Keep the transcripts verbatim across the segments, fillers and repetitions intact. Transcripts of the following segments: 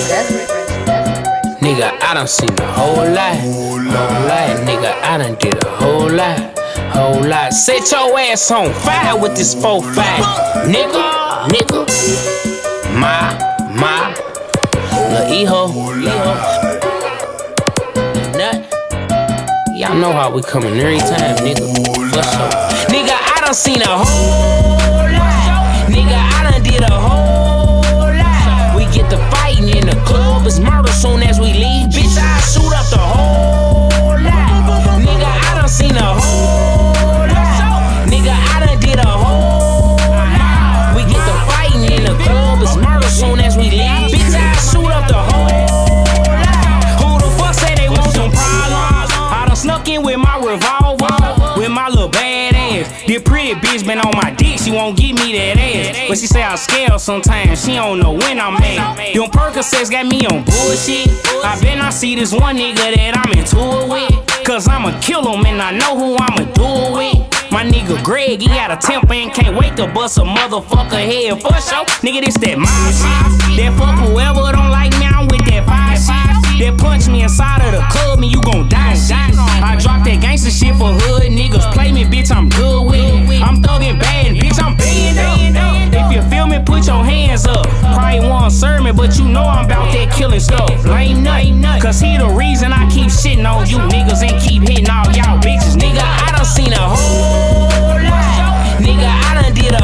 Nigga, I done seen a whole lot, whole lot. Nigga, I done did a whole lot, whole lot. Set your ass on fire with this four five, nigga, nigga. My, my, lil' E-ho, E-ho. Nut. Y'all know how we coming every time, nigga. For sure. Nigga, I done seen a whole lot. Nigga, I done did a whole lot. We get the fighting in the club, it's murder soon as we leave. Bitch, I shoot up the whole lot. Nigga, I done seen a whole lot. Nigga, I done did a whole lot. We get the fighting in the club, it's murder soon as we leave. Bitch, I shoot up the whole lot. Who the fuck say they want some problems? I done snuck in with my revolver, with my little bad ass. This pretty bitch been on my dick, she won't give me that ass. But she say I'm scared sometimes, she don't know when I'm mad. Them Percocets got me on bullshit. I bet I see this one nigga that I'm into it with. Cause I'ma kill him and I know who I'ma do it with. My nigga Greg, he got a temper and can't wait to bust a motherfucker head for sure. Nigga, this that my shit. That fuck whoever don't like me, I'm with that fire shit. That punch me inside of the club, and you gon' die shit. I drop that gangster shit for hood niggas. Play me, bitch, I'm good with it. I'm thuggin' bad, bitch, I'm banned up. If you feel me, put your hands up. Probably won't serve me, but you know I'm about that killing stuff. Lame nut, cause he the reason I keep shitting on you niggas and keep hitting all y'all bitches. Nigga, I done seen a whole lot. Nigga, I done did a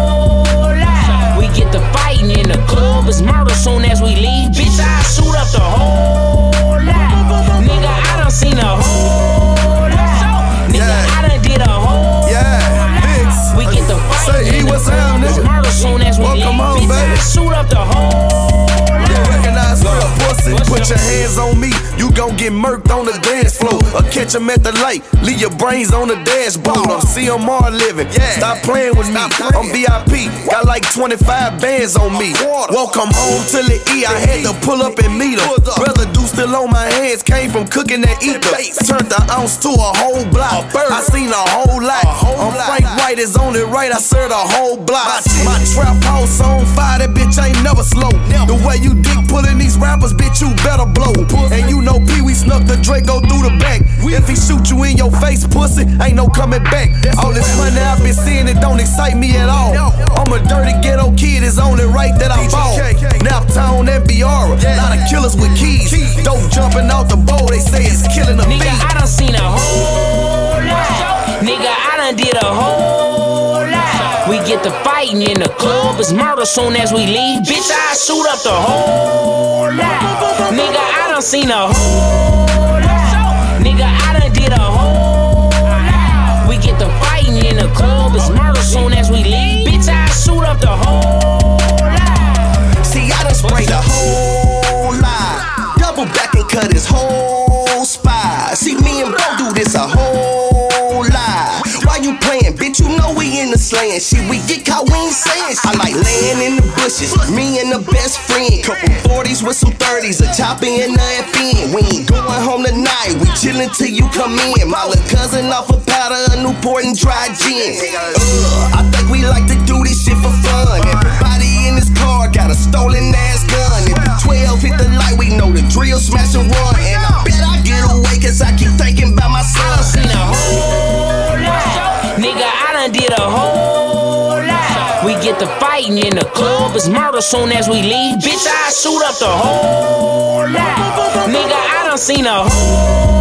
whole lot. We get the fighting in the club, it's murder soon as we leave. Bitch, I shoot up the whole lot. Nigga, I done seen a whole lot. Nigga, yeah. I done did a whole yeah. lot. We get the fighting in the club, it's murder soon as we leave. Home, bitch, I shoot up the whole lot. You recognize real pussy, put your hands on me, you gon' get murked on the dance floor. Or catch him at the light, leave your brains on the dashboard. I'm C M R living, stop playing with me. I'm V I P, got like twenty-five bands on me. Welcome home to the E, I had to pull up and meet him. Brother do still on my hands, came from cooking that ether. Turned the ounce to a whole block, I seen a whole lot. I'm Frank White, is on it right, I served a whole block. My trap house on fire, that bitch ain't never slow. The way you dick pulling these rappers, bitch, you better blow. And you know Pee Wee snuck the Draco through the back. If he shoot you in your face, pussy, ain't no coming back. All this money I've been seeing, it don't excite me at all. I'm a dirty ghetto kid, it's only right that I ball. Naptown and Biara, lot of killers with keys. Dope jumping out the bowl, they say it's killing the Nigga, I done seen a whole lot. Nigga, I done did a whole lot. We get the fighting in the club, it's murder soon as we leave. Bitch, I shoot up the whole lot. Nigga, I done seen a whole lot. Nigga, I done did a whole lot. We get the fighting in the club, it's murder soon as we leave. Bitch, I shoot up the whole lot. See, I done sprayed the whole lot. Double back and cut his whole spine. See, me and bro do this a whole lot. Why you playing, bitch? You know we in the slaying shit. We get caught, we ain't saying shit. I like laying in the bushes, me and the best friend. Couple forties with some thirties, a chopper and a F N. We ain't going home tonight, we chillin' till you come in. My little cousin off a powder, a Newport and dry gin. Uh, I think we like to do this shit for fun. Everybody in this car got a stolen ass gun. If the twelve hit the light, we know the drill smash and run. And I bet I get away cause I keep thinking about my son. I seen a whole lot. Nigga, I done did a whole lot. We get the fighting in the club, it's murder soon as we leave. Bitch, I shoot up the whole lot. Nigga, I done seen a whole lot.